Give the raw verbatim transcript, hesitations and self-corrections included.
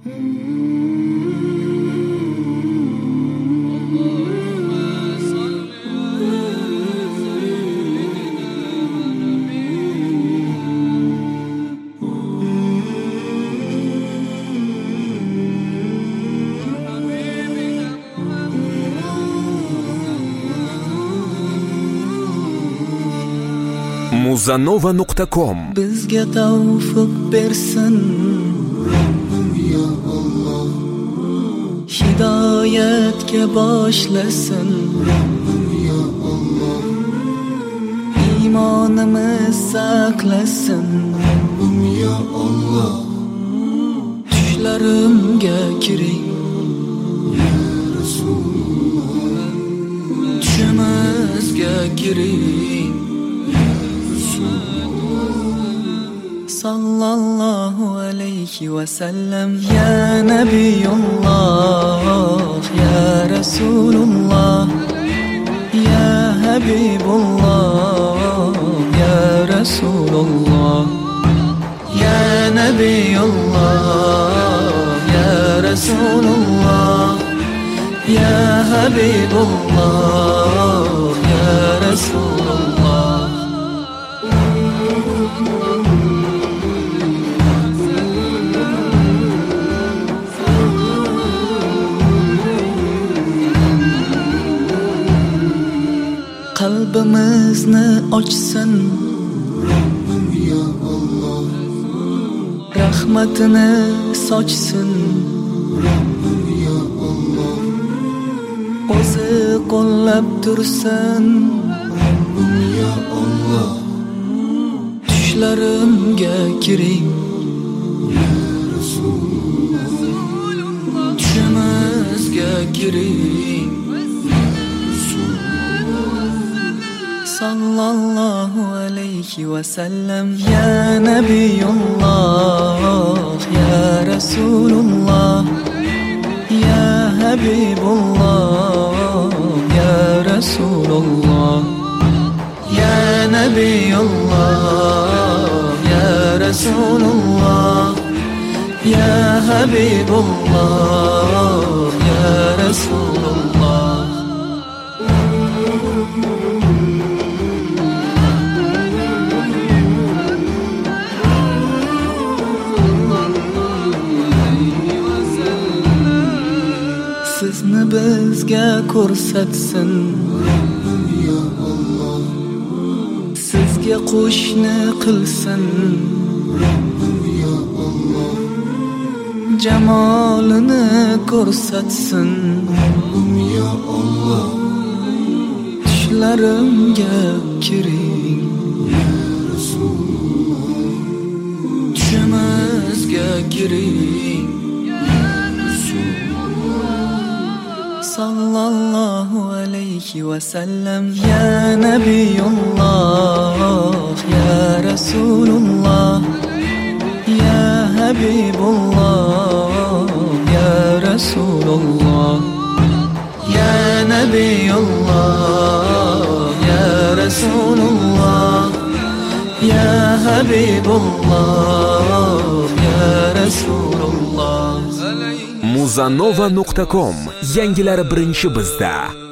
muzanova nuqta com bizga tavfiq bersin ya Allah, hidoyatga boshlasin ya Allah, iymonimiz saqlasin ya Allah, tushlarimga kiring ya Rasulullah, tushimizga kiring sallallahu alayhi wa sallam. Ya Nabiyullah, ya Rasulullah, ya Habibullah, ya Rasulullah, ya Nabiyullah, ya Rasulullah, ya Habibullah, ya Rasulullah. Qalbimizni ochsin Rabbim ya Allah, rahmatini sochsin Rabbim ya Allah, o'zi qo'llab tursin Rabbim ya Allah, tushlarimga kiring ya Rasulullah, tushimizga kiring sallallahu alayhi wa sallam. Ya Nabiyullah, ya Rasulullah, ya Habibullah, ya Rasulullah, ya Nabiyullah, ya Rasulullah, ya Habibullah, ya Rasulullah. Sizni bizga ko'rsatsin Rabbim ya Allah, sizga qo'shni qilsin Rabbim ya Allah, jamolini ko'rsatsin Rabbim ya Allah, tushlarimga kiring ya Rasulullah, tushimizga kiring sallallahu alayhi wa sallam. Ya Nabiyullah, ya Rasulullah, ya Habibullah, ya Rasulullah, ya Nabiyullah, ya Rasulullah, ya Habibullah, ya Rasulullah. muzanova nuqta com, yangilari birinchi bizda.